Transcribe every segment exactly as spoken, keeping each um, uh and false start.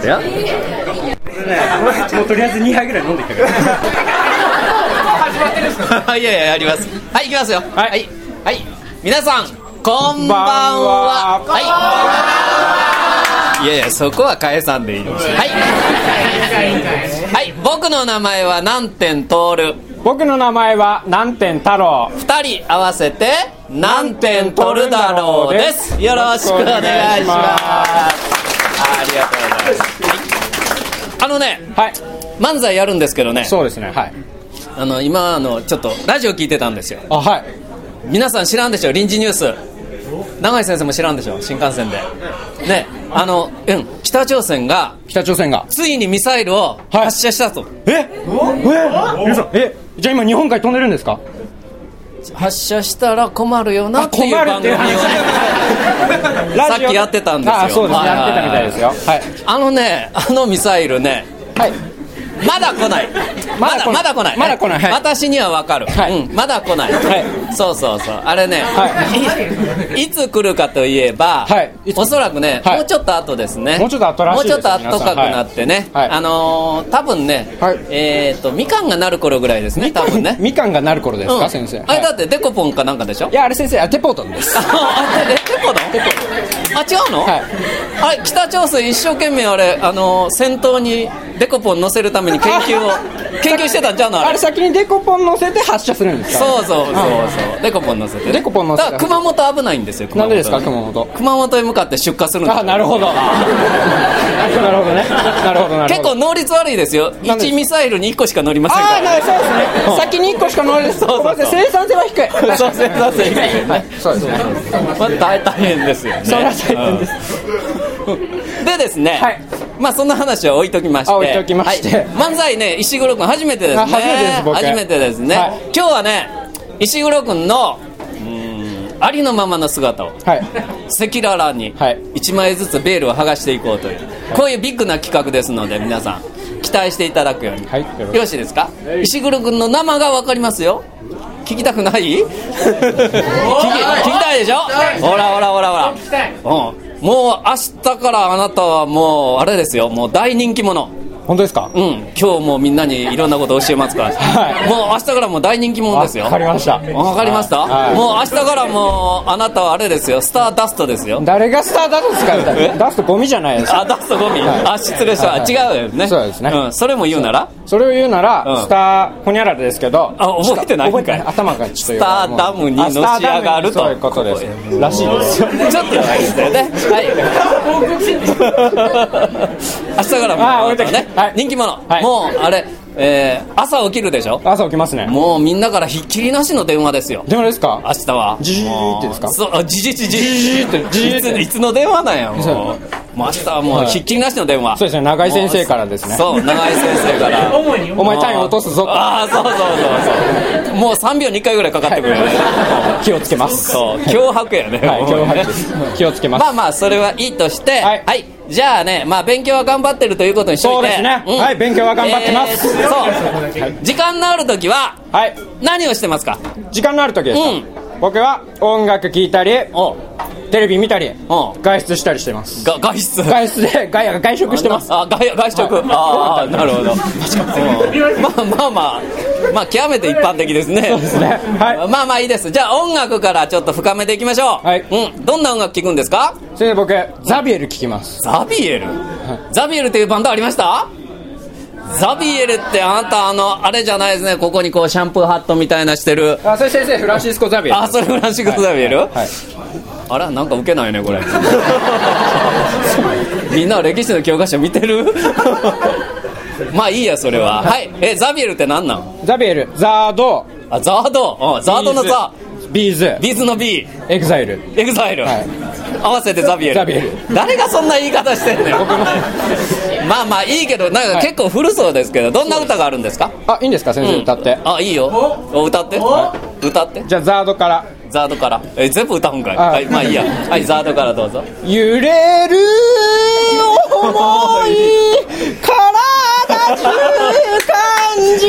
ったよ。 もうとりあえずにはいぐらい飲んできたから始まってるんですかいやいややります。はい、いきますよ。はい、はいはい、皆さんこんばんは。はい、いやいやそこは返さんでいいです。はいはい、僕の名前は南天徹。 僕の名前は南天太郎。 二人合わせて南天徹だろうです。よろしくお願いします。ありがとうございます。あのね、はい、漫才やるんですけどね。 そうですね、はい、 あの今あのちょっとラジオ聞いてたんですよ。 あ、はい、 皆さん知らんでしょ、臨時ニュース。永井先生も知らんでしょ、新幹線でね。あの、うん、北朝鮮が北朝鮮がついにミサイルを発射したと、はい、ええ皆さん、えじゃあ今日本海飛んでるんですか？ 発射したら困るよなっていう番組をねさっきやってたんですよ。 あ、そうです、はいはいはい、やってたみたいですよ、はい、 あのね、あのミサイルね、はい、まだ来ないまだまだ来ないまだ来ない、はい、 私には分かる、はい、うん、まだ来ない、はい、そうそうそう、あれね、はい、い, いつ来るかといえば、はい、おそらくね、はい、もうちょっと後ですね。 もうちょっと後らしいです。 もうちょっと後かくなってね、はい、あのー、多分ね、はい、えーとみかんがなる頃ぐらいですね、多分ね。 みかんがなる頃ですか、うん、先生。 あれだってデコポンかなんかでしょ。 いや、あれ先生、あ、テポートンです。 あ、デコポンあ、違うの、はい、あれ北朝鮮一生懸命あれ、あのー、先頭にデコポン乗せるために研究を研究してたんちゃうの。あれ、 あれ先にデコポン乗せて発射するんですか。 そうそうそうそう、デコポン乗せて、 デコポン乗せて。 だから熊本危ないんですよ。 なんでですか、熊本。 熊本へ向かって出荷するんです。 あ、なるほどなるほどね、なるほどなるほど。 結構能率悪いですよ。いちミサイルにいっこしか乗りませんから。 ああ、そうですね、うん、先にいっこしか乗れる。そうそうそう、生産性は低い。 そう、生産性低い、はい、そうですね、まあ、大変ですよね。 それは大変です、 うん、でですね、はい、まあそんな話は置いときまして、 置いときまして、 はい、漫才ね、石黒君初めてですね。 初めてです、僕。 初めてですね、はい、今日はね、石黒君のありのままの姿を赤裸々にいちまいずつベールを剥がしていこうという、こういうビッグな企画ですので、皆さん期待していただくように、はい、よろしいですか。石黒君の生が分かりますよ。聞きたくない？聞き、聞きたいでしょ。ほらほらほらほら、うん、もう明日からあなたはもうあれですよ、もう大人気者。 本当ですか。 うん、今日もうみんなにいろんなこと教えますから、はい、もう明日からもう大人気者ですよ。 わかりました。 わかりました、はい、もう明日からもうあなたはあれですよ、スターダストですよ。 誰がスターダストですか。ダストゴミじゃないですか。 あ、ダストゴミ、はい、あ、失礼した、はい、違うよね。 そうですね、 うん、それも言うならそれを言うなら、うん、スターホニャララですけど、 あ、覚えてないんかい。 頭がちょっとスターダムにのし上がると、 そういうことですらしいですよ。 ちょっとないですよね。はい明日からもう、ね、はい、人気者、はい、もうあれ、えー、朝起きるでしょ。 朝起きますね。 もうみんなからひっきりなしの電話ですよ。 電話ですか。 明日はジジーってですか。 そう、ジジジジジってジジっていつの電話なんや。もうもう明日はもうひっきりなしの電話、はい、 そうですね、永井先生からですね。 そう、永井先生からお前単位落とすぞ。 ああ、そうそうそうそう、もうさんびょうにいっかいぐらいかかってくるよね、 はい、気をつけます。 そう、脅迫やね、 はい、脅迫です気をつけます。 まあまあそれはいいとして、はい、はい、じゃあね、まあ勉強は頑張ってるということにしといて。 そうですね、うん、はい、勉強は頑張ってます、 えー、そう、はい、時間のある時は、はい、何をしてますか。 時間のある時ですか、うん、僕は音楽聴いたり、テレビ見たり、外出したりしてます。 が外出外出で外外食してます。 あ、外外食、はい、ああ、なるほど。まあまあまあまあ極めて一般的ですね。 そうですね、はい、 まあまあいいです。じゃあ音楽からちょっと深めていきましょう。はい、うん、どんな音楽聴くんですか。 先生、僕ザビエル聴きます。 ザビエル、はい、ザビエルっていうバンドありました。ザビエルってあなた、あのあれじゃないですね、ここにこうシャンプーハットみたいなしてる。 あ、それ先生フランシスコ・ザビエル。 あ、それフランシスコ・ザビエル、はいはい、あら、なんかウケないねこれみんな歴史の教科書見てるまあいいや、それは。はい、え、ザビエルって何なん。 ザビエル、ザード、 あ、ザード、あ、ザードのザ、 ビーズ、 ビーズの B、 エグザイル、 エグザイル、はい、合わせてザビエル。 ザビエル、誰がそんな言い方してんねん僕もまあまあいいけど、なんか結構古そうですけど、どんな歌があるんですか。 あ、いいんですか先生、うん、歌って。 あ、いいよ、お歌って、歌って。 じゃあザードから。 ザードから、え、全部歌うんかい。はい、まあいいや、はい、ザードからどうぞ。 揺れる想い体中感じ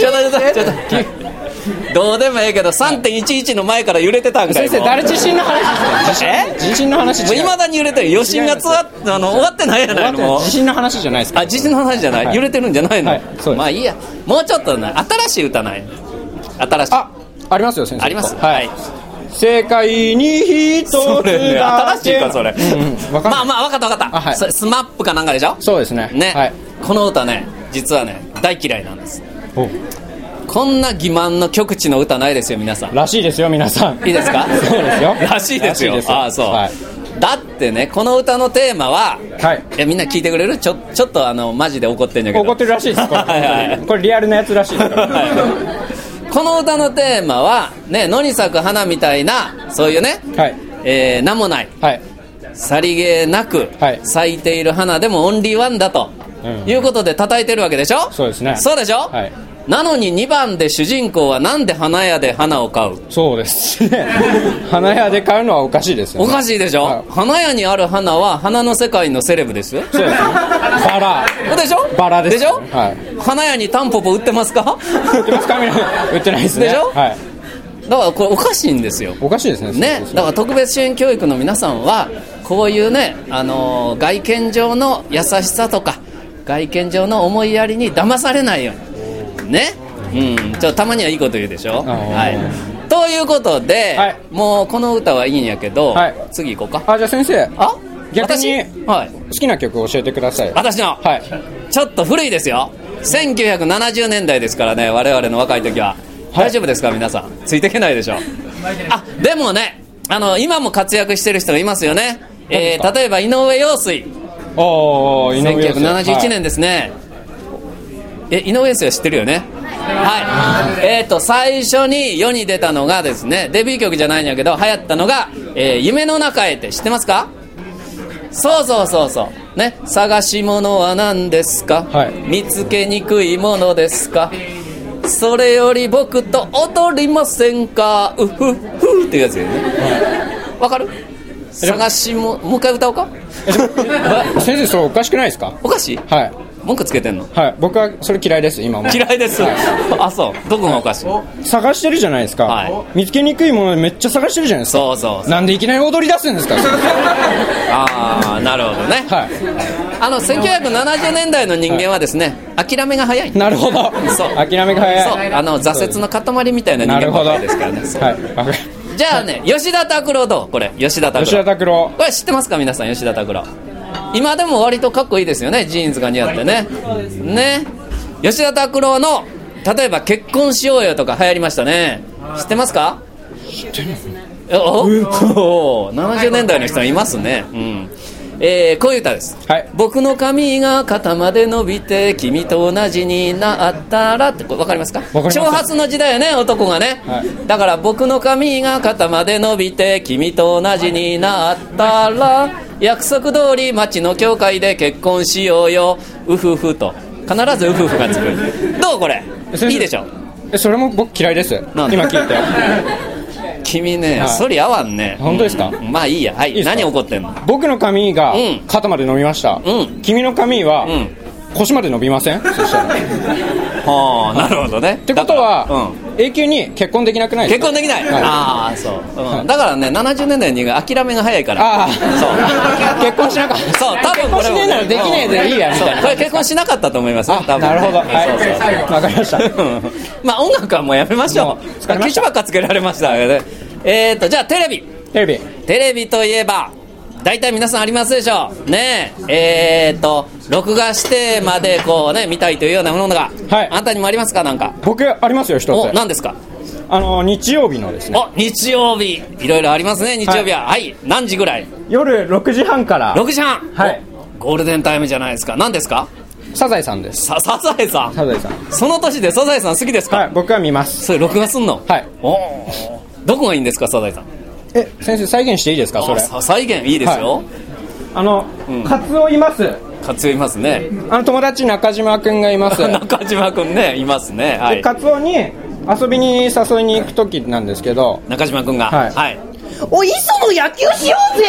ちょっとちょっとちょっとどうでもええけど さんてんいちいち の前から揺れてたんかい。 先生誰地震の話ですか？え地震の話違う。 いまだに揺れてる。余震がつわあの終わってないやないの。もう地震の話じゃないですか？ あ、地震の話じゃない、はい、揺れてるんじゃないの、はい、まあいいや。もうちょっとね新しい歌ない。新しい。 あ、ありますよ先生。 あります。 はい、はい、世界に一つだけ、 ね、新しいかそれ、うんうん、まあまあ分かった分かった、 はい、 スマップかなんかでしょ。 そうですね。 ね、はい、この歌ね実はね大嫌いなんです。おこんな欺瞞の極地の歌ないですよ皆さん。 らしいですよ皆さん。 いいですか？ そうですよ。 らしいですよ。ああそう、はい、だってねこの歌のテーマは、はい、いやみんな聞いてくれる？ちょちょっとあのマジで怒ってんじゃけど。 怒ってるらしいですこれはい、はい、これリアルなやつらしいですから、はい、 この歌のテーマはね野に咲く花みたいなそういうね、はい、えー、名もない、はい、さりげなく、はい、咲いている花でもオンリーワンだと、うん、いうことで叩いてるわけでしょ。 そうですね。 そうでしょ、はい、なのににばんで主人公はなんで花屋で花を買う？ そうですね花屋で買うのはおかしいですよね。 おかしいでしょ、はい、花屋にある花は花の世界のセレブですよ。 そうですね。バラでしょ。 バラです、 でしょ、 はい、 花屋にタンポポ売ってますか？ 売ってますか？売ってないですね。 でしょ、 はい、 だからこれおかしいんですよ。 おかしいですね。 ね、だから特別支援教育の皆さんはこういうね、あのー、外見上の優しさとか外見上の思いやりに騙されないようにね、うん、ちょっとたまにはいいこと言うでしょ、はい、ということで、はい、もうこの歌はいいんやけど、はい、次行こうか。 あ、じゃあ先生、あ逆に、 はい、 好きな曲を教えてください。 私の、はい、ちょっと古いですよ。せんきゅうひゃくななじゅうねんだいですからね我々の若い時は、はい、大丈夫ですか皆さん？ついていけないでしょあ、でもねあの今も活躍してる人がいますよね、えー、例えば井上陽水。 おー、井上陽水せんきゅうひゃくななじゅういちねんですね、はい、え井上陽水は知ってるよね。はい、えーと最初に世に出たのがですねデビュー曲じゃないんやけど流行ったのが、えー、夢の中へって知ってますか？そうそうそうそうね。探し物は何ですか、はい、見つけにくいものですか、それより僕と踊りませんか、うふふっていうやつよね。わかる？探しももう一回歌おうか先生それおかしくないですか？ おかしい？はい。文句つけてんの？ はい、僕はそれ嫌いです今も。 嫌いです、はい、あ、そうどこがおかしい？ 探してるじゃないですか、はい、見つけにくいものめっちゃ探してるじゃないですか。 そうそうそう。 なんでいきなり踊り出すんですかああなるほどね、はい、あのせんきゅうひゃくななじゅうねんだいの人間はですね、はい、諦めが早い。 なるほど。そう諦めが早い。 そうあの挫折の塊みたいな人間ばかりですからね。はい、じゃあね吉田拓郎どう？これ吉田拓郎。 吉田拓郎これ知ってますか皆さん？吉田拓郎今でも割とかっこいいですよね。ジーンズが似合ってね。ね。吉田拓郎の例えば結婚しようよとか流行りましたね。知ってますか？ 知ってますね。 おおななじゅうねんだいの人はいますね。うん。えー、こういう歌です、はい、僕の髪が肩まで伸びて君と同じになったらって分かりますか？長髪の時代よね男がね、はい、だから僕の髪が肩まで伸びて君と同じになったら約束通り町の教会で結婚しようようふふと必ずうふふがつくどうこれいいでしょ？ えそれも僕嫌いです。今聞いて君ね、はい、そり合わんね。 本当ですか？ うん、まあいいや、はい、いい何怒ってんの？ 僕の髪が肩まで伸びました、うん、君の髪は腰まで伸びません？そしたらはあなるほどね。 ってことは、うん、永久に結婚できなくないですか？ 結婚できない、はい、ああそう、うんはい、だからねななじゅうねんだいの人間諦めが早いから。 ああそう結婚しなかった。 そう多分これも結婚しねえならできねえでいいやみたいな。これ結婚しなかったと思いますよ多分。 なるほど、はい、そうそうそうわかりましたまあ音楽はもうやめましょう。機種ばっかつけられましたね。えーとじゃあテレビテレビテレビといえば大体皆さんありますでしょうね。ええーと録画してまでこうね見たいというようなものが、はい、あなたにもありますか？なんか僕ありますよ一つ。 お何ですか？ あの日曜日のですね。 お日曜日いろいろありますね。日曜日は、はい、はい、何時ぐらい？ 夜ろくじはんからろくじはん、 はい、 ゴールデンタイムじゃないですか。何ですか？ サザエさんです。 さサザエさん。 サザエさんその年でサザエさん好きですか？ はい僕は見ます。 それ録画すんの？ はい。 おどこがいいんですかサザエさん？ え先生再現していいですか？それ再現いいですよ、はい、 あの、うん、カツオいます。 カツオいますね。 あの友達中島くんがいます中島くんねいますね、はい、 カツオに遊びに誘いに行く時なんですけど中島くんがはい、はい、 お磯の野球しようぜ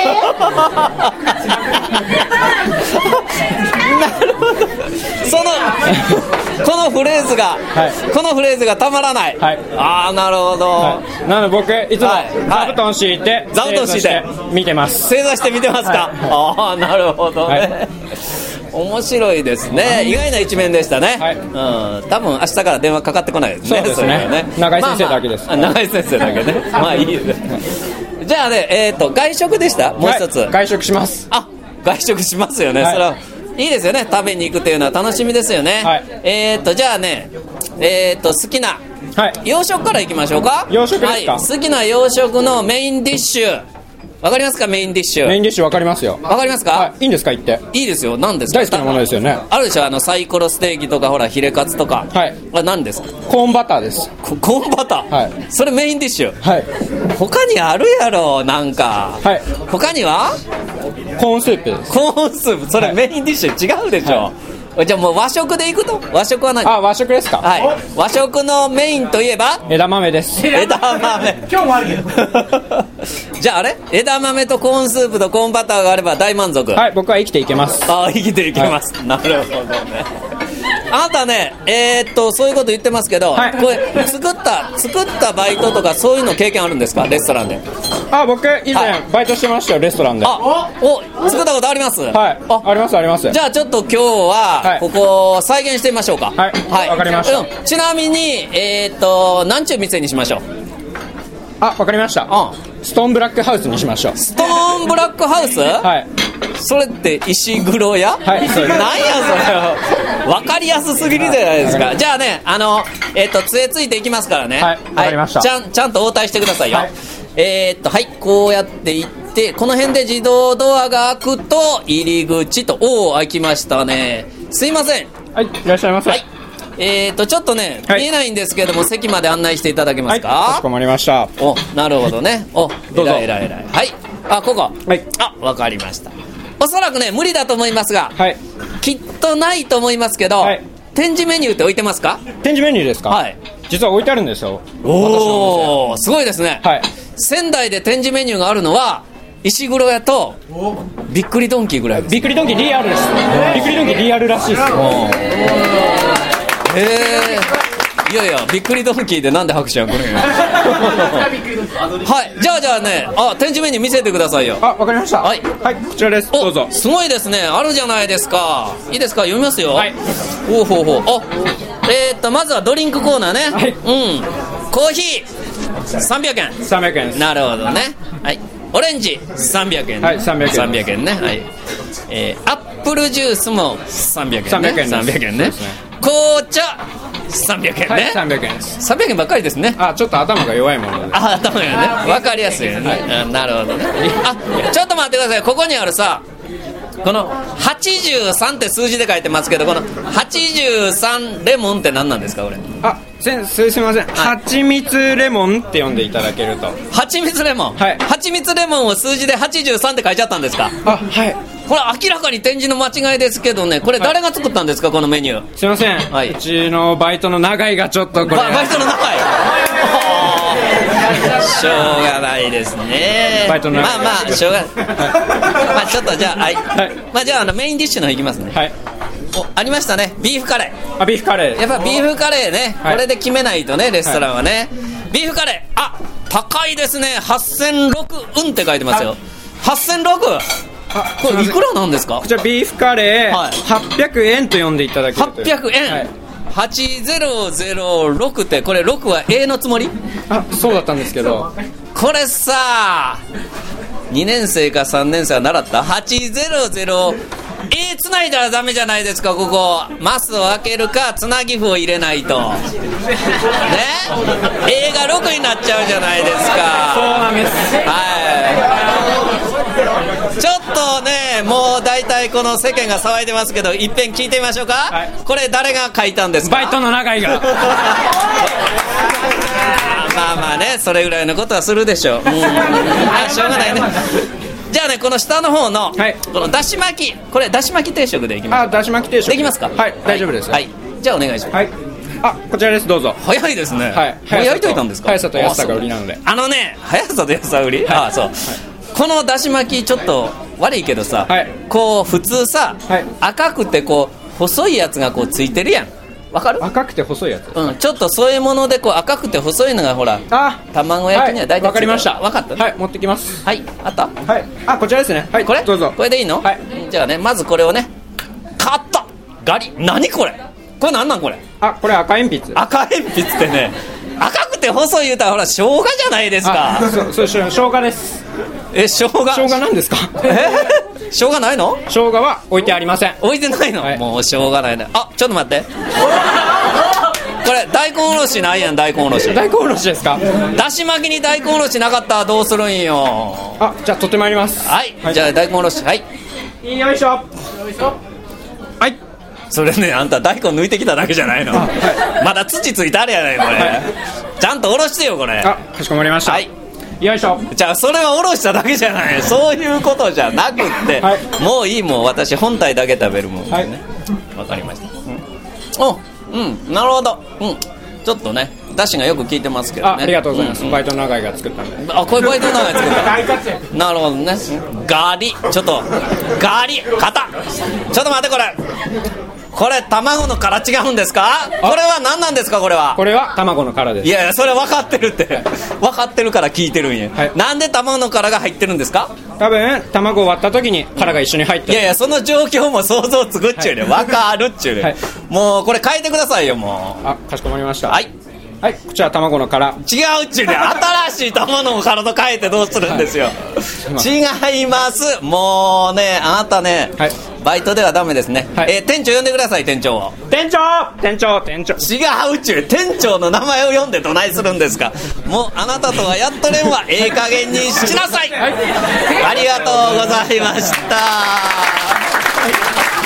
なるほどそのこのフレーズが、はい、このフレーズがたまらない、はい、ああなるほど、はい、なので僕いつも座布団敷いて、 座布団敷いて見てます。 正座して見てますか、はい、ああなるほどね、はい、面白いですね。意外な一面でしたね、はい、うん、多分明日から電話かかってこないですね。 そうですね、ね、長井先生だけです、 まあまあ、長井先生だけねまあいいですじゃあね、えーと外食でした、もう一つ、はい、 外食します。 あ、外食しますよね、はい、それはいいですよね、食べに行くというのは楽しみですよね、はい、えーとじゃあね、えーと好きな洋食からいきましょうか。 洋食ですか、 はい、好きな洋食のメインディッシュわかりますか。メインディッシュ、 メインディッシュわかりますよ。 わかりますか、 はい、いいんですか言って。 いいですよ。何ですか。 大好きなものですよね。 あるでしょ、あのサイコロステーキとかほらヒレカツとか、はい、あれ何ですか。 コーンバターです。 コ, コーンバター、はい、それメインディッシュ、はい、他にあるやろなんか、はい、他にはコーンスープです。 コーンスープ、それメインディッシュ違うでしょ、はい、じゃあもう和食でいくと。和食は何。 あ、和食ですか。 はい、和食のメインといえば枝豆です。 枝豆今日もあるけどじゃああれ枝豆とコーンスープとコーンバターがあれば大満足。 はい、僕は生きていけます。 あ、生きていけます、はい、なるほどね。あなたね、えー、っとそういうこと言ってますけど、はい、これ作った作ったバイトとかそういうの経験あるんですか、レストランで。 あ、僕以前、はい、バイトしてましたよ、レストランで。 あ、お、作ったことあります。 はい、あ、ありますあります。 じゃあちょっと今日はここ再現してみましょうか。 はい、はい、わかりました、うん、 ちなみにえー、っと何ちゅう店にしましょう。 あ、わかりました、うん、ストーンブラックハウスにしましょう。 ストーンブラックハウス、はい、それって石黒屋、はい、そうです。なんやそれ分かりやすすぎるじゃないですか、はい、じゃあね、あのえー、っと杖ついていきますからね。はい、わかりました、はい、ちゃん、ちゃんと応対してくださいよ、はい、えー、っとはいこうやっていってこの辺で自動ドアが開くと入り口と。おお、開きましたね。すいません。 はい、いらっしゃいませ。はい、 えーとちょっとね、はい、見えないんですけども席まで案内していただけますか。 はい、かしこまりました。 お、なるほどね。お、どうぞ。えらいえらい。はい、あ、ここ、はい、あ、わかりました。おそらくね無理だと思いますが、はい、きっとないと思いますけど、はい、展示メニューって置いてますか。 展示メニューですか。はい、実は置いてあるんですよ。 おお、すごいですね。はい、仙台で展示メニューがあるのは石黒屋とびっくりドンキーぐらいです。 びっくりドンキーリアルです。びっくりドンキーリアルらしいですよ。 へー、いやいや、びっくりドンキーでなんで拍手やんこれはい、じゃあじゃあね、あ、展示メニュー見せてくださいよ。 あ、わかりました。はい、はい、こちらです。どうぞ。 すごいですね、あるじゃないですか。いいですか、読みますよ。はい、ほうほうほう。あ、えー、っとまずはドリンクコーナーね。はい、うん、コーヒーさんびゃくえん。 さんびゃくえんです。 なるほどね。はい、オレンジさんびゃくえん。 はい、さんびゃくえん。 さんびゃくえんね。はい、えー、アップルジュースもさんびゃくえんね。さんびゃくえん。さんびゃくえんね。紅茶さんびゃくえんね。はい、さんびゃくえんです。さんびゃくえんばっかりですね。 あ、ちょっと頭が弱いもので。 あ、頭がね、わかりやすいよね。はい、なるほどね。あ、ちょっと待ってください。ここにあるさ、このはちじゅうさんって数字で書いてますけど、このはちじゅうさんレモンって何なんですかこれ。 あ、先生すいません、はちみつレモンって読んでいただけると。 はちみつレモン。はい、はちみつレモンを数字ではちじゅうさんって書いちゃったんですか。 あ、はい。 これ明らかに展示の間違いですけどね、これ誰が作ったんですか、はい、このメニュー。 すいません、はい、うちのバイトの長井がちょっとこれ。バ, バイトの長井しょうがないですね。 バイトの長井。 まあまあしょうがない、まあちょっとじゃあ、はい、はい、まあじゃあ、あのメインディッシュの方いきますね。はい、お、ありましたね、ビーフカレー。 あ、ビーフカレー。 やっぱビーフカレーね、はい、これで決めないとね、レストランはね、はい、ビーフカレー、あ、高いですね。はっせんろくうんって書いてますよ。はっせんろく。あ、これいくらなんですか。 こちらビーフカレー、はい、はっぴゃくえんと読んでいただけると。 はっぴゃくえん、はい、はちぜろぜろろくってこれろくは A のつもり。 あ、そうだったんですけど、 これさにねん生かさんねん生は習った。はちぜろぜろ A つないだらダメじゃないですか。ここマスを開けるかつなぎ符を入れないとね A がろくになっちゃうじゃないですか。 そうなんです。 はい、ちょっとね、もう大体この世間が騒いでますけど、いっぺん聞いてみましょうか。はい、これ誰が書いたんですか。 バイトの長井がまあまあね、それぐらいのことはするでしょう。うん、あ、しょうがないね。じゃあね、この下の方の、はい、このだし巻き、これだし巻き定食でいきます。 あ、だし巻き定食できますか。 はい、大丈夫です。 はい、じゃあお願いします。はい、 あ、こちらです、どうぞ。 早いですね。 はい、 早いといたんですか。 速さと安さが売りなので。 あのね、速さと安さ売り、はい、あ、そう、はい、このだし巻きちょっと悪いけどさ、はい、こう普通さ、はい、赤くてこう細いやつがこうついてるやん。 わかる？ 赤くて細いやつ。 うん、ちょっとそういうものでこう赤くて細いのがほら、 あ、 卵焼きには大体、 わかりました。 わかった。 はい、持ってきます。 はい、あった？ はい。あ、こちらですね。はい、 これ？ どうぞ。 これでいいの？ はい。 じゃあね、まずこれをね、買った。ガリ。何これ？これなんなんこれ？ あ、これ赤鉛筆。 赤鉛筆ってね、赤くて細い言うたらほら生姜じゃないですか。 そうそう、生姜です。 え、生姜？ 生姜なんですか？ えー、生姜ないの？ 生姜は置いてありません。 置いてないの？はい、もうしょうがないね。あ、ちょっと待って。これ大根おろしないやん。大根おろし。 大根おろしですか？ だし巻きに大根おろしなかったらどうするんよ。 あ、じゃあ取ってまいります。 はい、はい、じゃあ大根おろし。はい、 よいしょ。よいしょ。はい。 それね、あんた大根抜いてきただけじゃないの？はい、まだ土ついてあるやないこれ、はい、ちゃんとおろしてよこれ。 あ、かしこまりました。はい、よいしょ。 じゃあそれはおろしただけじゃない、そういうことじゃなくって、はい、もういい、もう私本体だけ食べるもんね。わ、はい、かりました。うん、お、うん、なるほど。うん、ちょっとねだしがよく効いてますけどね。 あ, ありがとうございます、うんうん、バイトの長井が作ったんで。 あ、これバイトの長井作ったなるほどね。ガリ、ちょっとガリ硬。ちょっと待って、これこれ卵の殻違うんですか？これは何なんですか？これはこれは卵の殻です。 いやいや、それ分かってるって分かってるから聞いてるんや、はい、なんで卵の殻が入ってるんですか？ 多分卵を割った時に殻が一緒に入ってる。 いやいや、その状況も想像つくっちゅうね、はい、分かるっちゅうね、はい、もうこれ変えてくださいよ、もう。 あ、かしこまりました。 はい、 はい、こちら卵の殻。違うっちゅうね、新しい卵の殻と変えてどうするんですよ、はい、違います。もうね、あなたね、はい、バイトではダメですね、はい、えー、店長呼んでください。店長を。店長店長店長違うっちゅう、店長の名前を読んでどないするんですか？もうあなたとはやっとれんわ。ええ加減にしなさい、はい、ありがとうございました、はい。